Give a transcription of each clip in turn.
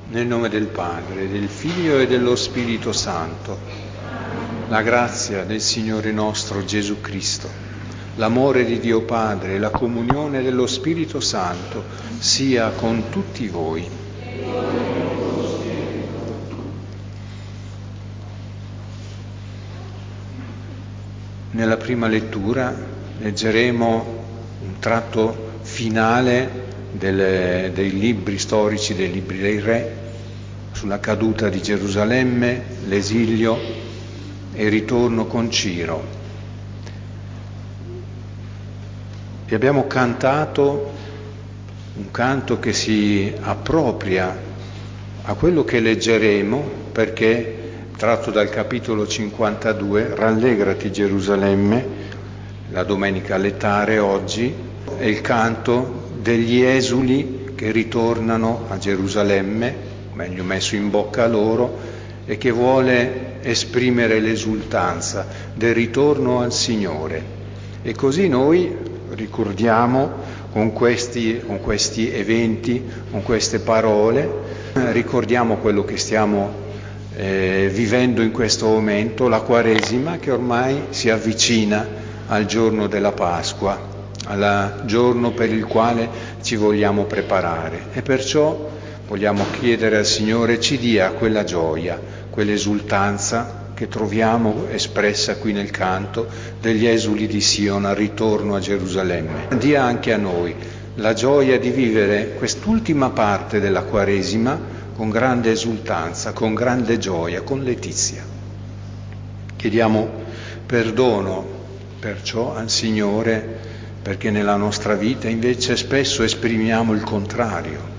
Nel nome del Padre, del Figlio e dello Spirito Santo. La grazia del Signore nostro Gesù Cristo, l'amore di Dio Padre e la comunione dello Spirito Santo sia con tutti voi. Nella prima lettura leggeremo un tratto finale dei libri storici, dei libri dei re, sulla caduta di Gerusalemme, l'esilio e il ritorno con Ciro. E abbiamo cantato un canto che si appropria a quello che leggeremo, perché tratto dal capitolo 52, Rallegrati Gerusalemme, la domenica lettare oggi, è il canto degli esuli che ritornano a Gerusalemme, meglio messo in bocca a loro, e che vuole esprimere l'esultanza del ritorno al Signore. E così noi ricordiamo con questi eventi, con queste parole, ricordiamo quello che stiamo vivendo in questo momento, la Quaresima che ormai si avvicina al giorno della Pasqua, al giorno per il quale ci vogliamo preparare, e perciò vogliamo chiedere al Signore ci dia quella gioia, quell'esultanza che troviamo espressa qui nel canto degli esuli di Sion al ritorno a Gerusalemme. Dia anche a noi la gioia di vivere quest'ultima parte della Quaresima con grande esultanza, con grande gioia, con letizia. Chiediamo perdono perciò al Signore, perché nella nostra vita invece spesso esprimiamo il contrario.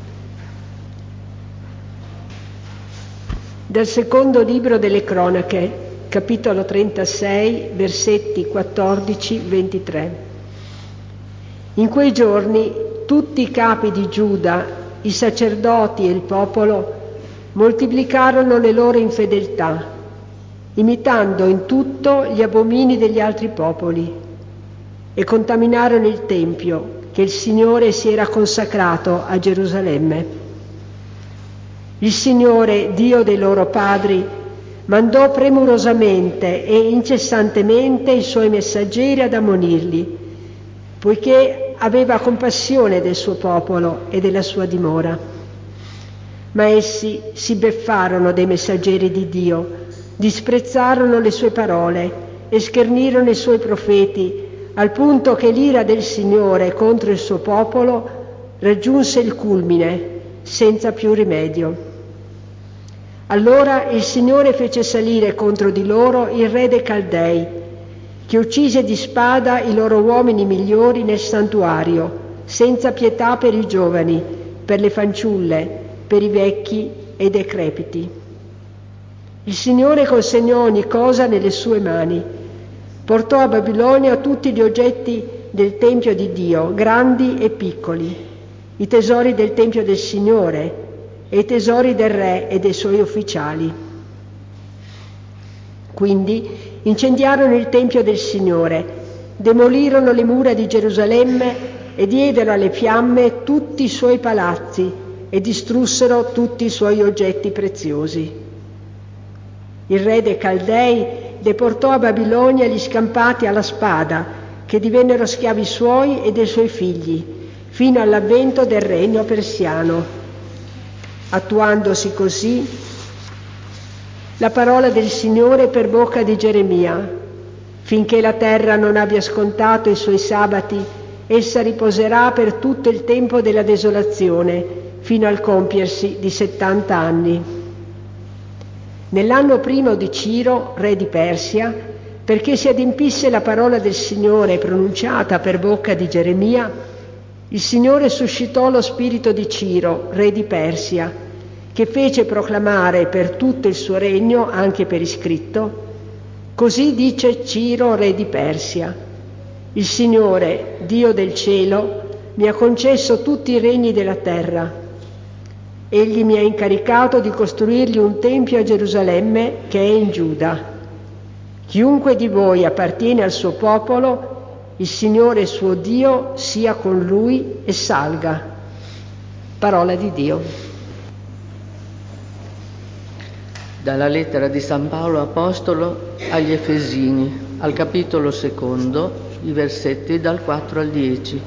Dal secondo libro delle Cronache, capitolo 36, versetti 14-23. In quei giorni tutti i capi di Giuda, i sacerdoti e il popolo moltiplicarono le loro infedeltà, imitando in tutto gli abomini degli altri popoli, e contaminarono il Tempio che il Signore si era consacrato a Gerusalemme. Il Signore, Dio dei loro padri, mandò premurosamente e incessantemente i suoi messaggeri ad ammonirli, poiché aveva compassione del suo popolo e della sua dimora. Ma essi si beffarono dei messaggeri di Dio, disprezzarono le sue parole e schernirono i suoi profeti, al punto che l'ira del Signore contro il suo popolo raggiunse il culmine, senza più rimedio. Allora il Signore fece salire contro di loro il re dei Caldei, che uccise di spada i loro uomini migliori nel santuario, senza pietà per i giovani, per le fanciulle, per i vecchi e i decrepiti. Il Signore consegnò ogni cosa nelle sue mani, portò a Babilonia tutti gli oggetti del Tempio di Dio, grandi e piccoli, i tesori del Tempio del Signore e i tesori del re e dei suoi ufficiali. Quindi incendiarono il Tempio del Signore, demolirono le mura di Gerusalemme e diedero alle fiamme tutti i suoi palazzi e distrussero tutti i suoi oggetti preziosi. Il re dei Caldei deportò a Babilonia gli scampati alla spada, che divennero schiavi suoi e dei suoi figli, fino all'avvento del regno persiano. Attuandosi così la parola del Signore per bocca di Geremia: finché la terra non abbia scontato i suoi sabati, essa riposerà per tutto il tempo della desolazione, fino al compiersi di 70 anni. Nell'anno primo di Ciro, re di Persia, perché si adempisse la parola del Signore pronunciata per bocca di Geremia, il Signore suscitò lo spirito di Ciro, re di Persia, che fece proclamare per tutto il suo regno, anche per iscritto: così dice Ciro, re di Persia: il Signore, Dio del cielo, mi ha concesso tutti i regni della terra. Egli mi ha incaricato di costruirgli un tempio a Gerusalemme, che è in Giuda. Chiunque di voi appartiene al suo popolo, il Signore suo Dio sia con lui e salga. Parola di Dio. Dalla lettera di San Paolo Apostolo agli Efesini, al capitolo 2, i versetti dal 4 al 10.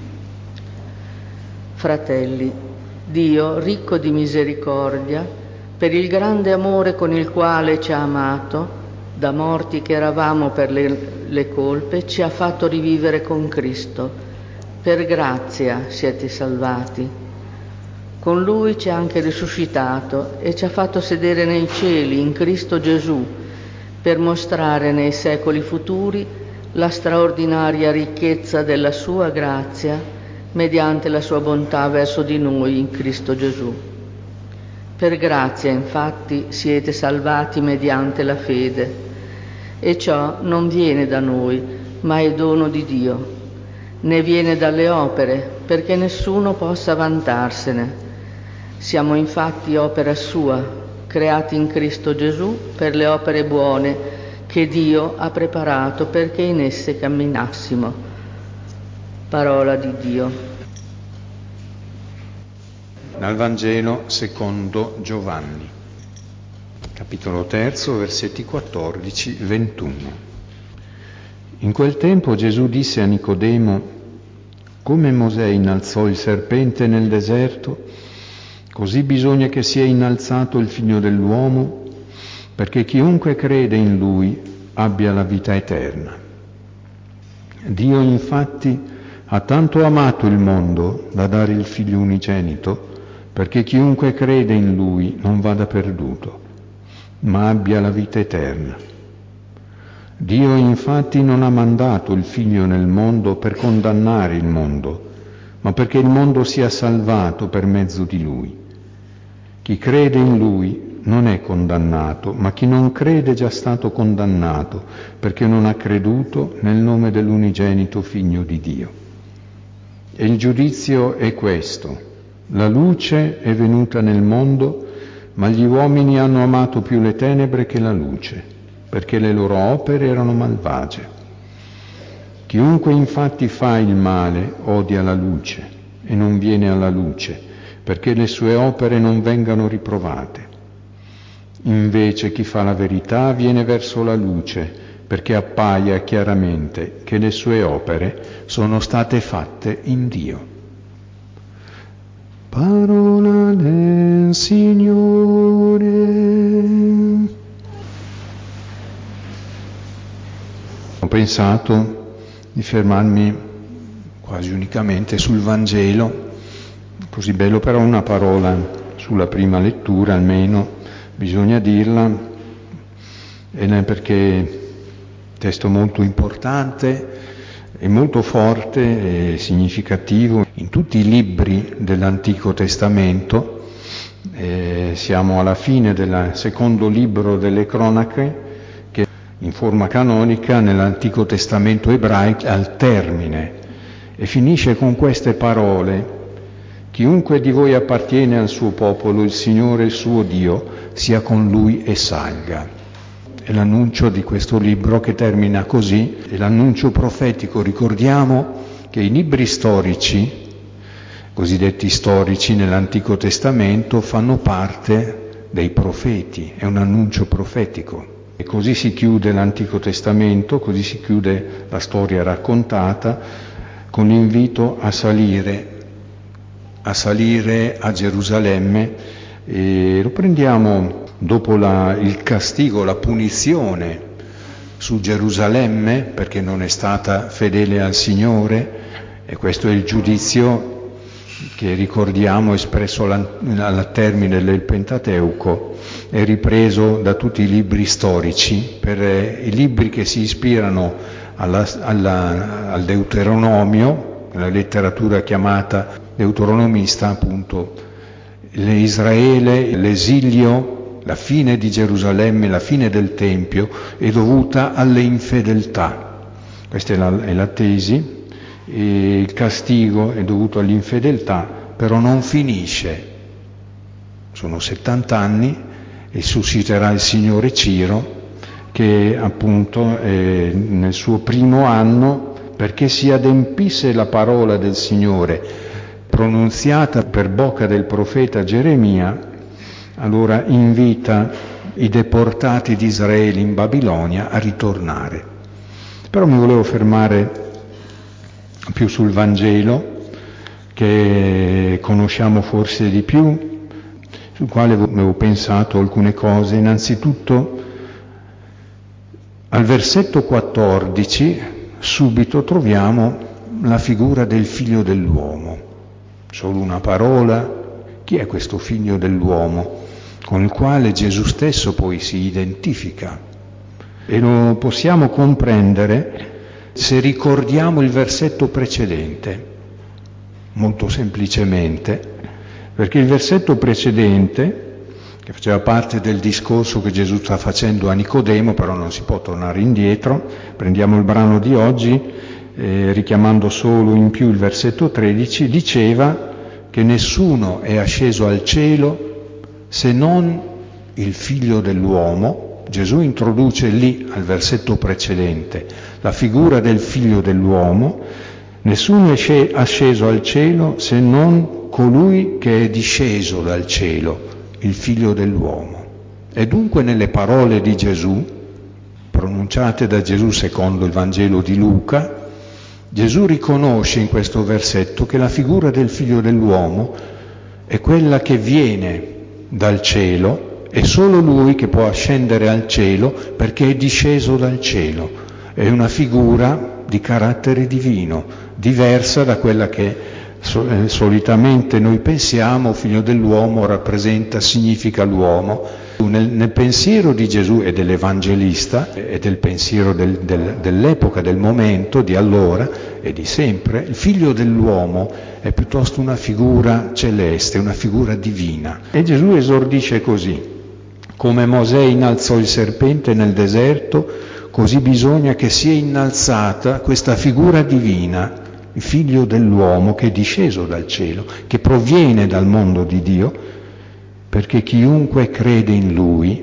Fratelli, Dio, ricco di misericordia, per il grande amore con il quale ci ha amato, da morti che eravamo per le colpe, ci ha fatto rivivere con Cristo. Per grazia siete salvati. Con Lui ci ha anche risuscitato e ci ha fatto sedere nei cieli in Cristo Gesù, per mostrare nei secoli futuri la straordinaria ricchezza della sua grazia mediante la sua bontà verso di noi in Cristo Gesù. Per grazia, infatti, siete salvati mediante la fede, e ciò non viene da noi, ma è dono di Dio. Né viene dalle opere, perché nessuno possa vantarsene. Siamo infatti opera sua, creati in Cristo Gesù per le opere buone che Dio ha preparato perché in esse camminassimo. Parola di Dio. Dal Vangelo secondo Giovanni, capitolo 3, versetti 14-21. In quel tempo Gesù disse a Nicodemo: come Mosè innalzò il serpente nel deserto, così bisogna che sia innalzato il Figlio dell'uomo, perché chiunque crede in Lui abbia la vita eterna. Dio infatti ha tanto amato il mondo da dare il Figlio unigenito, perché chiunque crede in Lui non vada perduto, ma abbia la vita eterna. Dio infatti non ha mandato il Figlio nel mondo per condannare il mondo, ma perché il mondo sia salvato per mezzo di Lui. Chi crede in Lui non è condannato, ma chi non crede è già stato condannato, perché non ha creduto nel nome dell'unigenito Figlio di Dio. E il giudizio è questo: la luce è venuta nel mondo, ma gli uomini hanno amato più le tenebre che la luce, perché le loro opere erano malvagie. Chiunque infatti fa il male odia la luce e non viene alla luce, perché le sue opere non vengano riprovate. Invece chi fa la verità viene verso la luce, perché appaia chiaramente che le sue opere sono state fatte in Dio. Parola del Signore. Ho pensato di fermarmi quasi unicamente sul Vangelo, così bello, però una parola sulla prima lettura almeno bisogna dirla, perché testo molto importante e molto forte e significativo. In tutti i libri dell'Antico Testamento, siamo alla fine del secondo libro delle Cronache, che in forma canonica nell'Antico Testamento ebraico al termine, e finisce con queste parole: chiunque di voi appartiene al suo popolo, il Signore il suo Dio sia con lui e salga. È l'annuncio di questo libro che termina così, è l'annuncio profetico. Ricordiamo che i libri storici, cosiddetti storici nell'Antico Testamento, fanno parte dei profeti, è un annuncio profetico. E così si chiude l'Antico Testamento, così si chiude la storia raccontata, con l'invito a salire a Gerusalemme, e lo prendiamo dopo il castigo, la punizione su Gerusalemme perché non è stata fedele al Signore, e questo è il giudizio che ricordiamo espresso al termine del Pentateuco, è ripreso da tutti i libri storici, per i libri che si ispirano al Deuteronomio, la letteratura chiamata deuteronomista, appunto. Israele, l'esilio, la fine di Gerusalemme, la fine del Tempio è dovuta alle infedeltà. Questa è la tesi, e il castigo è dovuto all'infedeltà, però non finisce. Sono 70 anni e susciterà il Signore Ciro, che appunto nel suo primo anno, perché si adempisse la parola del Signore pronunziata per bocca del profeta Geremia, allora invita i deportati di Israele in Babilonia a ritornare. Però mi volevo fermare più sul Vangelo, che conosciamo forse di più, sul quale avevo pensato alcune cose. Innanzitutto, al versetto 14, subito troviamo la figura del figlio dell'uomo. Solo una parola. Chi è questo figlio dell'uomo con il quale Gesù stesso poi si identifica? E lo possiamo comprendere se ricordiamo il versetto precedente, molto semplicemente, perché il versetto precedente, che faceva parte del discorso che Gesù sta facendo a Nicodemo, però non si può tornare indietro, prendiamo il brano di oggi, richiamando solo in più il versetto 13, diceva che nessuno è asceso al cielo se non il figlio dell'uomo. Gesù introduce lì, al versetto precedente, la figura del figlio dell'uomo. Nessuno è asceso al cielo se non colui che è disceso dal cielo, il figlio dell'uomo. E dunque nelle parole di Gesù, pronunciate da Gesù secondo il Vangelo di Luca, Gesù riconosce in questo versetto che la figura del figlio dell'uomo è quella che viene dal cielo, è solo lui che può ascendere al cielo perché è disceso dal cielo. È una figura di carattere divino, diversa da quella che solitamente noi pensiamo. Figlio dell'uomo significa l'uomo. Nel pensiero di Gesù e dell'Evangelista e del pensiero dell'epoca, del momento, di allora e di sempre, il figlio dell'uomo è piuttosto una figura celeste, una figura divina. E Gesù esordisce così: come Mosè innalzò il serpente nel deserto, così bisogna che sia innalzata questa figura divina, il figlio dell'uomo che è disceso dal cielo, che proviene dal mondo di Dio, perché chiunque crede in lui,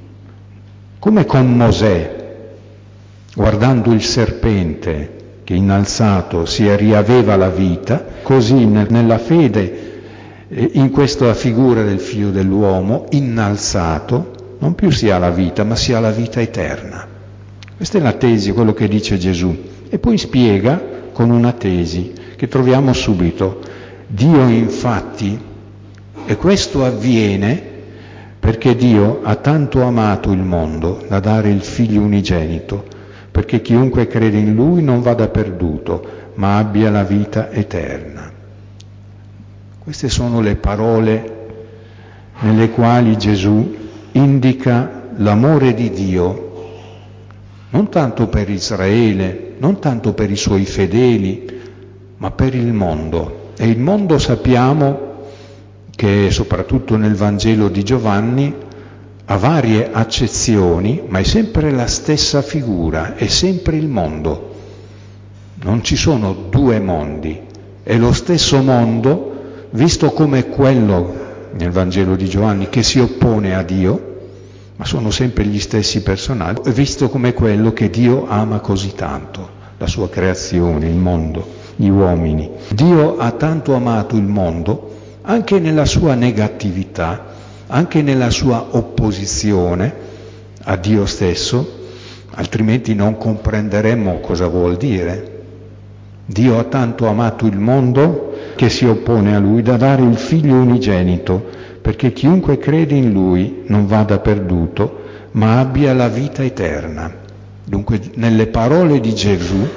come con Mosè, guardando il serpente che innalzato si riaveva la vita, così nella fede in questa figura del figlio dell'uomo innalzato non più si ha la vita, ma si ha la vita eterna. Questa è la tesi, quello che dice Gesù, e poi spiega con una tesi che troviamo subito. Dio infatti, e questo avviene perché Dio ha tanto amato il mondo da dare il figlio unigenito, perché chiunque crede in lui non vada perduto, ma abbia la vita eterna. Queste sono le parole nelle quali Gesù indica l'amore di Dio, non tanto per Israele, non tanto per i suoi fedeli, ma per il mondo. E il mondo sappiamo che soprattutto nel Vangelo di Giovanni ha varie accezioni, ma è sempre la stessa figura, è sempre il mondo. Non ci sono due mondi, è lo stesso mondo visto come quello nel Vangelo di Giovanni che si oppone a Dio, ma sono sempre gli stessi personaggi, visto come quello che Dio ama così tanto, la sua creazione, il mondo, gli uomini. Dio ha tanto amato il mondo, anche nella sua negatività, anche nella sua opposizione a Dio stesso, altrimenti non comprenderemmo cosa vuol dire. Dio ha tanto amato il mondo che si oppone a lui da dare il figlio unigenito, perché chiunque crede in lui non vada perduto, ma abbia la vita eterna. Dunque, nelle parole di Gesù,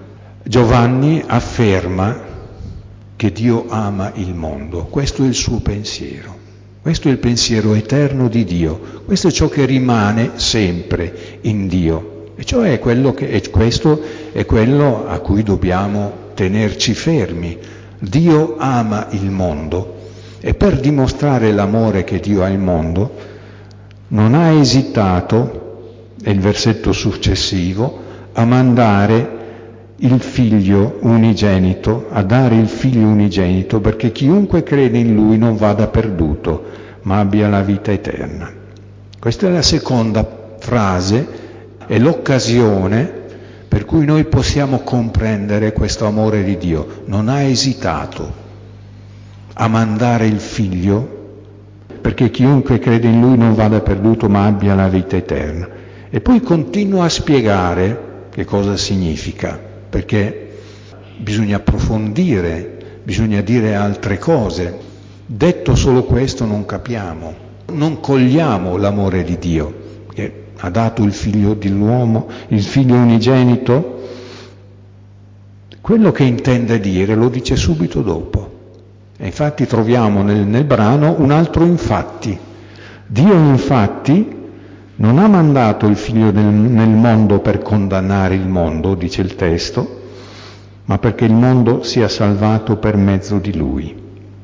Giovanni afferma che Dio ama il mondo. Questo è il suo pensiero. Questo è il pensiero eterno di Dio. Questo è ciò che rimane sempre in Dio. E cioè questo è quello a cui dobbiamo tenerci fermi. Dio ama il mondo e per dimostrare l'amore che Dio ha al mondo non ha esitato, è il versetto successivo, a mandare il figlio unigenito, a dare il figlio unigenito perché chiunque crede in lui non vada perduto, ma abbia la vita eterna. Questa è la seconda frase, è l'occasione per cui noi possiamo comprendere questo amore di Dio. Non ha esitato a mandare il figlio perché chiunque crede in Lui non vada perduto ma abbia la vita eterna. E poi continua a spiegare che cosa significa, perché bisogna approfondire, bisogna dire altre cose. Detto solo questo non capiamo, non cogliamo l'amore di Dio, che ha dato il figlio dell'uomo, il figlio unigenito. Quello che intende dire lo dice subito dopo. E infatti troviamo nel brano un altro infatti. Dio infatti non ha mandato il figlio nel mondo per condannare il mondo, dice il testo, ma perché il mondo sia salvato per mezzo di lui.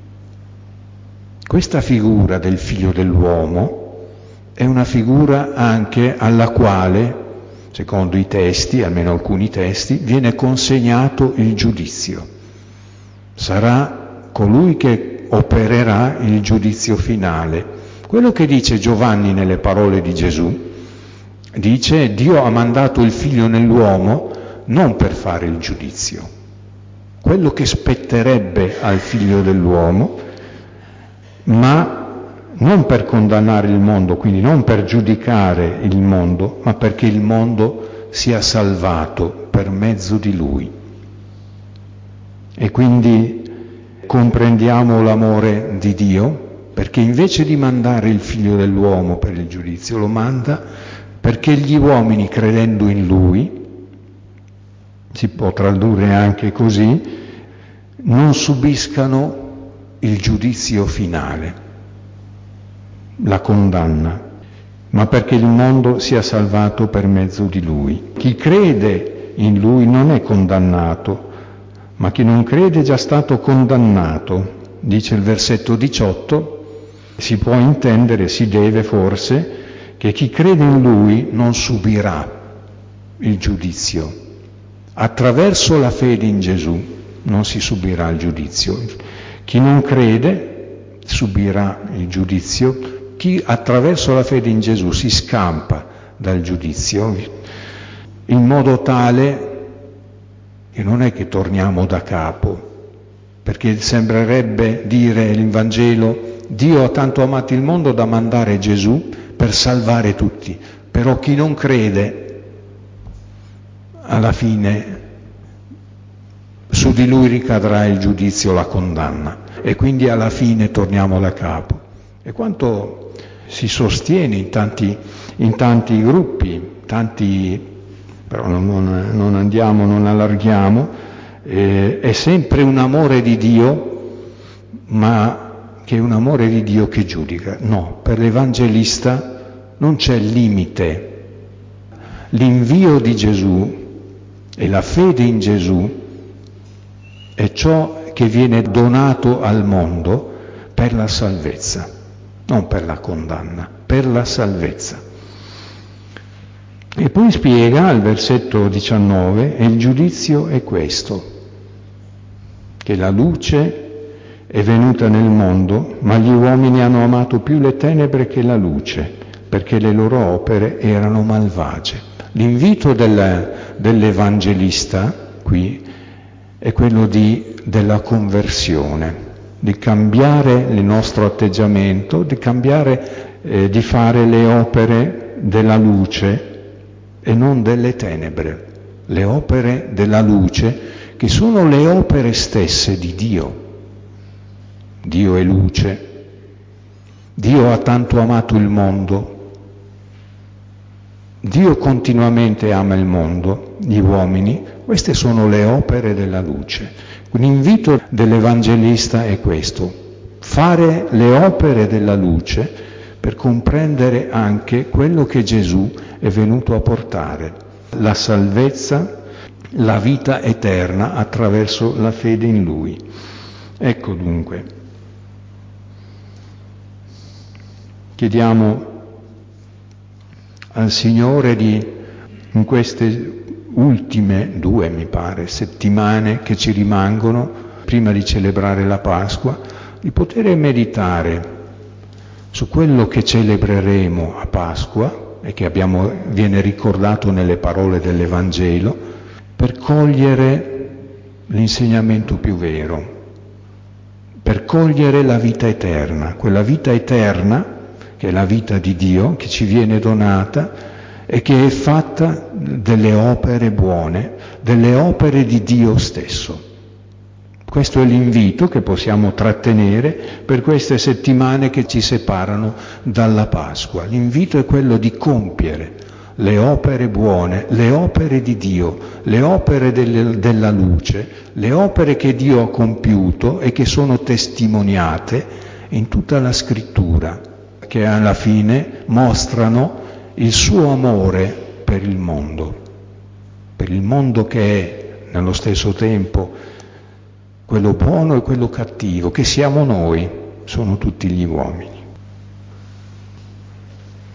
Questa figura del figlio dell'uomo è una figura anche alla quale, secondo i testi, almeno alcuni testi, viene consegnato il giudizio. Sarà colui che opererà il giudizio finale. Quello che dice Giovanni nelle parole di Gesù, dice: Dio ha mandato il figlio nell'uomo non per fare il giudizio. Quello che spetterebbe al figlio dell'uomo, ma non per condannare il mondo, quindi non per giudicare il mondo, ma perché il mondo sia salvato per mezzo di lui. E quindi comprendiamo l'amore di Dio, perché invece di mandare il figlio dell'uomo per il giudizio, lo manda perché gli uomini, credendo in lui, si può tradurre anche così, non subiscano il giudizio finale, la condanna, ma perché il mondo sia salvato per mezzo di lui. Chi crede in lui non è condannato, ma chi non crede è già stato condannato. Dice il versetto 18, si può intendere, si deve forse, che chi crede in lui non subirà il giudizio. Attraverso la fede in Gesù non si subirà il giudizio. Chi non crede subirà il giudizio. Chi attraverso la fede in Gesù si scampa dal giudizio, in modo tale che non è che torniamo da capo, perché sembrerebbe dire il Vangelo: Dio ha tanto amato il mondo da mandare Gesù per salvare tutti, però chi non crede, alla fine su di lui ricadrà il giudizio, la condanna, e quindi alla fine torniamo da capo. E quanto si sostiene in tanti gruppi, però non andiamo, non allarghiamo, è sempre un amore di Dio, ma che è un amore di Dio che giudica. No, per l'Evangelista non c'è limite. L'invio di Gesù e la fede in Gesù è ciò che viene donato al mondo per la salvezza, non per la condanna, per la salvezza. E poi spiega al versetto 19, e il giudizio è questo, che la luce è venuta nel mondo, ma gli uomini hanno amato più le tenebre che la luce, perché le loro opere erano malvagie. L'invito dell'Evangelista qui è quello della conversione, di cambiare il nostro atteggiamento, di fare le opere della luce e non delle tenebre, le opere della luce che sono le opere stesse di Dio. Dio è luce, Dio ha tanto amato il mondo, Dio continuamente ama il mondo, gli uomini, queste sono le opere della luce. L'invito dell'Evangelista è questo: fare le opere della luce per comprendere anche quello che Gesù è venuto a portare, la salvezza, la vita eterna attraverso la fede in Lui. Ecco dunque, chiediamo al Signore in queste ultime 2, mi pare, settimane che ci rimangono prima di celebrare la Pasqua, di poter meditare su quello che celebreremo a Pasqua e che viene ricordato nelle parole dell'Evangelo, per cogliere l'insegnamento più vero, per cogliere la vita eterna, quella vita eterna che è la vita di Dio, che ci viene donata e che è fatta delle opere buone, delle opere di Dio stesso. Questo è l'invito che possiamo trattenere per queste settimane che ci separano dalla Pasqua. L'invito è quello di compiere le opere buone, le opere di Dio, le opere della luce, le opere che Dio ha compiuto e che sono testimoniate in tutta la Scrittura, che alla fine mostrano il suo amore per il mondo che è nello stesso tempo quello buono e quello cattivo, che siamo noi, sono tutti gli uomini.